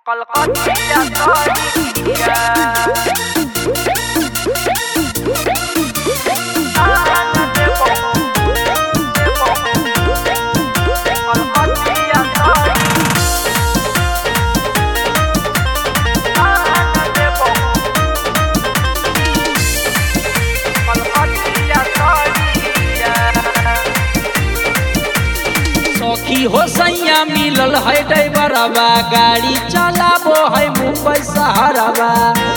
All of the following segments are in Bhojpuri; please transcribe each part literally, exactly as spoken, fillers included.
कलकतिया तोरिया आना देबो देबो कलकतिया तोरिया आना देबो कलकतिया तोरिया सखी हो सैया मिलल है ड्राइवरवा गाड़ी चलाबो है मुंबई शहरवा।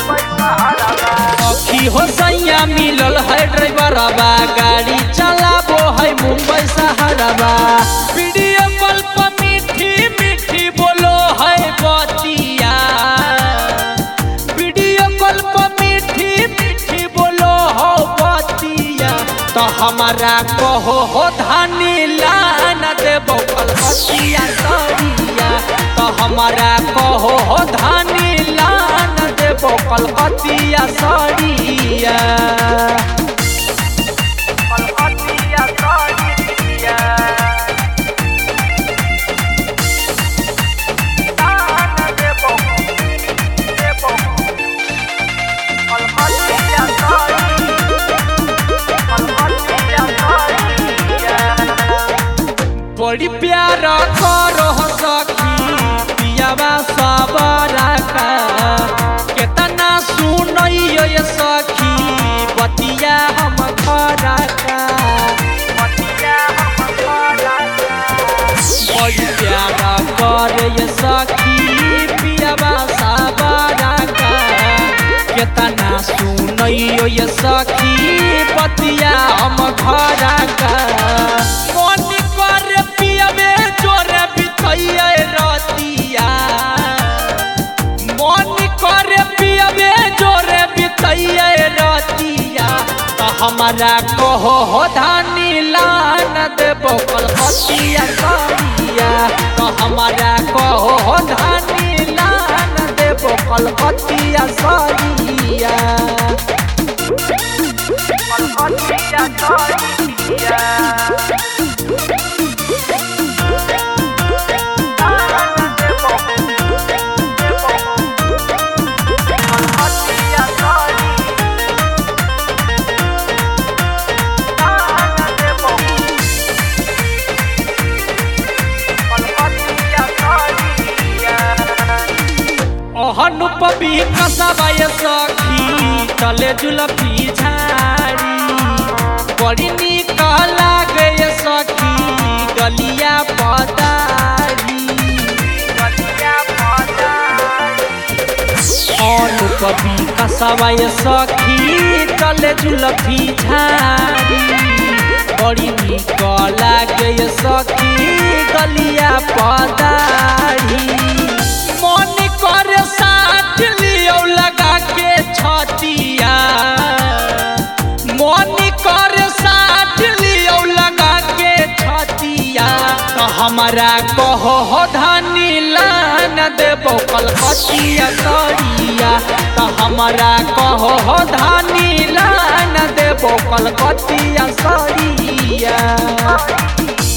सखी हो सैया मिलल है ड्राइवरवा गाड़ी चलाबो है मुंबई शहरवा। वीडियो कॉल पर मीठी मीठी बोलो है बतिया, वीडियो कॉल पर मीठी मीठी बोलो हो बतिया। तो हमारा कहो हो धानी लान देबो कलकतिया तोरिया। तो हमारा कहो हो धानी लान देबो कलकतिया तोरिया। कलकतिया तोरिया आना देबो देबो कलकतिया तोरिया कलकतिया तोरिया बड़ी प्यार करो सखी पियावा सबरा का। केतना सुनइयो ये सखी बतिया हम खरा का। बतिया हम खरा का बड़ी प्यार करे ये सखी पियावा सबरा का। केतना सुनइयो ये सखी बतिया हम खरा का। मन करे पियावे जोरे बितैया रतिया, मन करे पियावे जोरे बितैया रतिया। तो हमारा कहो हो धानी लान देबो कलकतिया तोरिया। तो हमारा कहो हो धानी लान देबो कलकतिया तोरिया। कलकतिया तोरिया आना देबो देबो कलकतिया तोरिया आना देबो कलकतिया तोरिया अनुपवी कसबाय सखी चले जुलफी झाड़ी। बड़ी निक लागे सखी गलिया पदारी। गलिया पदारी अनुपवी कसबाय सखी चले जुलफी झाड़ी। बड़ी निक लागे सखी गलिया पदारी। मन करे साथ लियो लगा के छतिया, मन करे साथ लियो लगा के छतिया। तो हमारा कहो हो धानी लान देबो कलकतिया तोरिया। तो हमारा कहो हो धानी लान देबो कलकतिया तोरिया।